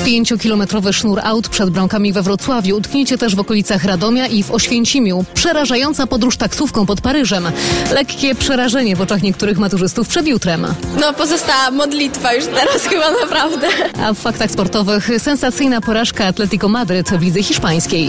5-kilometrowy sznur aut przed bramkami we Wrocławiu. Utknięcie też w okolicach Radomia i w Oświęcimiu. Przerażająca podróż taksówką pod Paryżem. Lekkie przerażenie w oczach niektórych maturzystów przed jutrem. Pozostała modlitwa już teraz chyba naprawdę. A w faktach sportowych sensacyjna porażka Atletico Madryt w lidze hiszpańskiej.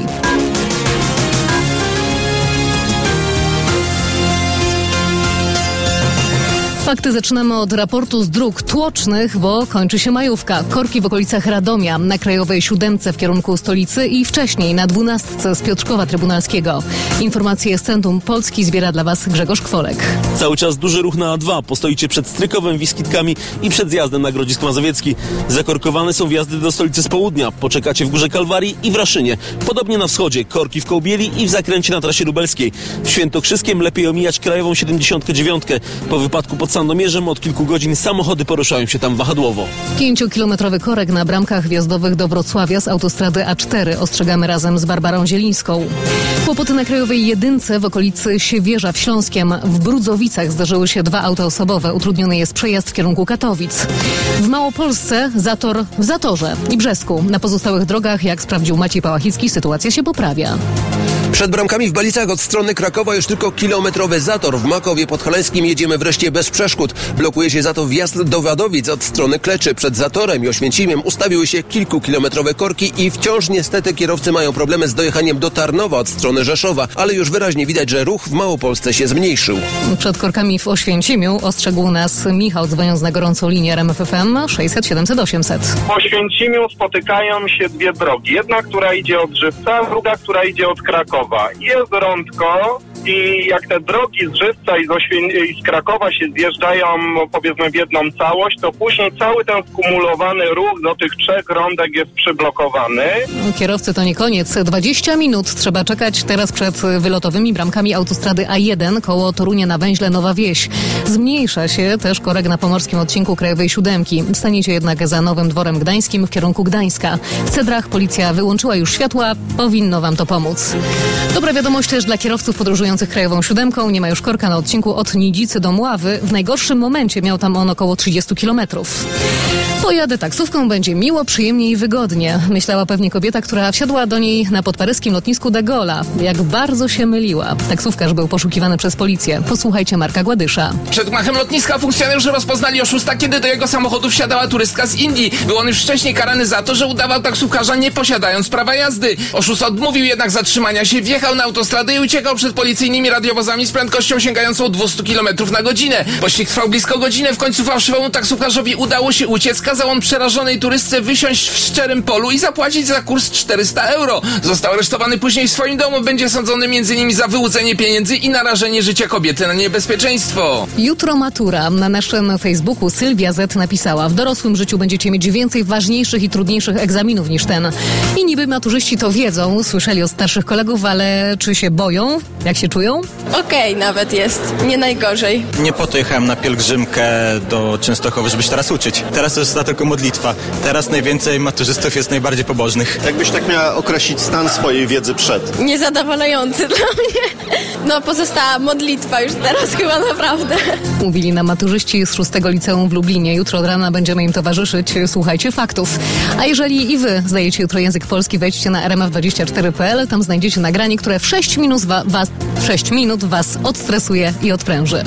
Fakty zaczynamy od raportu z dróg tłocznych, bo kończy się majówka. Korki w okolicach Radomia, na Krajowej 7 w kierunku stolicy i wcześniej na 12 z Piotrkowa Trybunalskiego. Informacje z Centrum Polski zbiera dla Was Grzegorz Kwolek. Cały czas duży ruch na A2. Postoicie przed Strykowem, Wiskitkami i przed zjazdem na Grodzisk Mazowiecki. Zakorkowane są wjazdy do stolicy z południa. Poczekacie w Górze Kalwarii i w Raszynie. Podobnie na wschodzie. Korki w Kołbieli i w zakręcie na trasie lubelskiej. W Świętokrzyskiem lepiej omijać Krajową 79. Po wypadku pod Sandomierzem od kilku godzin samochody poruszają się tam wahadłowo. 5-kilometrowy korek na bramkach wjazdowych do Wrocławia z autostrady A4. Ostrzegamy razem z Barbarą Zielińską. Kłopoty na Krajowej 1 w okolicy Siewierza w Śląskiem. W Brudzowicach zdarzyły się 2 auta osobowe. Utrudniony jest przejazd w kierunku Katowic. W Małopolsce zator w Zatorze i Brzesku. Na pozostałych drogach, jak sprawdził Maciej Pałachicki, sytuacja się poprawia. Przed bramkami w Balicach od strony Krakowa już tylko kilometrowy zator. W Makowie Podhalańskim jedziemy wreszcie bez przeszkód. Blokuje się za to wjazd do Wadowic od strony Kleczy. Przed Zatorem i Oświęcimiem ustawiły się kilkukilometrowe korki i wciąż niestety kierowcy mają problemy z dojechaniem do Tarnowa od strony Rzeszowa, ale już wyraźnie widać, że ruch w Małopolsce się zmniejszył. Przed korkami w Oświęcimiu ostrzegł nas Michał, dzwoniąc na gorącą linię RMF FM 600 700 800. W Oświęcimiu spotykają się 2 drogi. Jedna, która idzie od Żywca, druga, która idzie od Krakowa. Jest rądko i jak te drogi z Żywca i z Krakowa się zjeżdżają, powiedzmy, w jedną całość, to później cały ten skumulowany ruch do tych 3 rądek jest przyblokowany. Kierowcy, to nie koniec. 20 minut trzeba czekać teraz przed wylotowymi bramkami autostrady A1 koło Torunia na węźle Nowa Wieś. Zmniejsza się też korek na pomorskim odcinku Krajowej 7. Staniecie jednak za Nowym Dworem Gdańskim w kierunku Gdańska. W Cedrach policja wyłączyła już światła. Powinno Wam to pomóc. Dobra wiadomość też dla kierowców podróżujących Krajową 7. Nie ma już korka na odcinku od Nidzicy do Mławy. W najgorszym momencie miał tam on około 30 km. Pojadę taksówką, będzie miło, przyjemnie i wygodnie. Myślała pewnie kobieta, która wsiadła do niej na podparyskim lotnisku de Gaulle'a. Jak bardzo się myliła. Taksówkarz był poszukiwany przez policję. Posłuchajcie Marka Gładysza. Przed gmachem lotniska funkcjonariusze rozpoznali oszusta, kiedy do jego samochodu wsiadała turystka z Indii. Był on już wcześniej karany za to, że udawał taksówkarza, nie posiadając prawa jazdy. Oszust odmówił jednak zatrzymania się, wjechał na autostradę i uciekał przed policyjnymi radiowozami z prędkością sięgającą 200 km na godzinę. Pościg trwał blisko godzinę, w końcu fałszywemu taksówkarzowi udało się uciec. Kazał on przerażonej turystce wysiąść w szczerym polu i zapłacić za kurs 400 euro. Został aresztowany później w swoim domu. Będzie sądzony m.in. za wyłudzenie pieniędzy i narażenie życia kobiety na niebezpieczeństwo. Jutro matura. Na naszym Facebooku Sylwia Z napisała: w dorosłym życiu będziecie mieć więcej ważniejszych i trudniejszych egzaminów niż ten. I niby maturzyści to wiedzą, słyszeli od starszych kolegów, ale czy się boją? Jak się czują? Okej, nawet jest. Nie najgorzej. Nie po to jechałem na pielgrzymkę do Częstochowy, żeby się teraz uczyć. Teraz to jest tylko modlitwa. Teraz najwięcej maturzystów jest najbardziej pobożnych. Jakbyś tak miała określić stan swojej wiedzy przed? Niezadowalający dla mnie. Pozostała modlitwa już teraz chyba naprawdę. Mówili nam maturzyści z 6 liceum w Lublinie. Jutro od rana będziemy im towarzyszyć. Słuchajcie faktów. A jeżeli i wy zdajecie jutro język polski, wejdźcie na rmf24.pl. Tam znajdziecie nagranie, które w 6 minut was odstresuje i odpręży.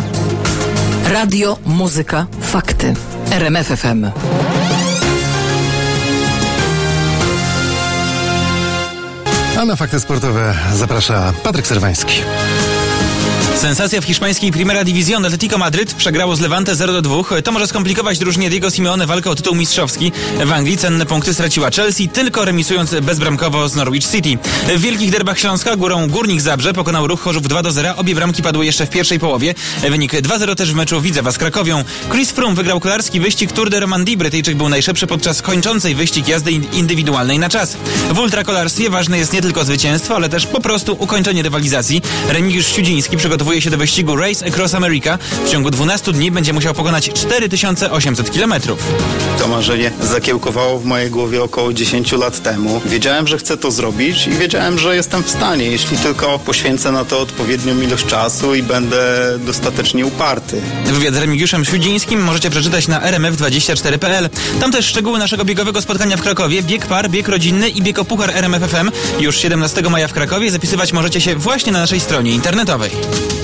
Radio, muzyka, fakty. RMF FM. A na fakty sportowe zaprasza Patryk Serwański. Sensacja w hiszpańskiej Primera División. Atletico Madryt przegrało z Levante 0-2. To może skomplikować drużynie Diego Simeone walkę o tytuł mistrzowski. W Anglii cenne punkty straciła Chelsea, tylko remisując bezbramkowo z Norwich City. W wielkich derbach Śląska Górą Górnik Zabrze pokonał Ruch Chorzów 2-0. Obie bramki padły jeszcze w pierwszej połowie. Wynik 2-0 też w meczu Widzewa z Krakowią. Chris Froome wygrał kolarski wyścig Tour de Romandie. Brytyjczyk był najszybszy podczas kończącej wyścig jazdy indywidualnej na czas. W ultrakolarstwie ważne jest nie tylko zwycięstwo, ale też po prostu ukończenie rywalizacji. Remigiusz Siudziński przygotowuje przygotowuje się do wyścigu Race Across America. W ciągu 12 dni będzie musiał pokonać 4800 km. To marzenie zakiełkowało w mojej głowie około 10 lat temu. Wiedziałem, że chcę to zrobić i wiedziałem, że jestem w stanie, jeśli tylko poświęcę na to odpowiednią ilość czasu i będę dostatecznie uparty. Wywiad z Remigiuszem Śródzińskim możecie przeczytać na rmf24.pl. Tam też szczegóły naszego biegowego spotkania w Krakowie. Bieg par, bieg rodzinny i bieg o puchar RMF FM. Już 17 maja w Krakowie. Zapisywać możecie się właśnie na naszej stronie internetowej.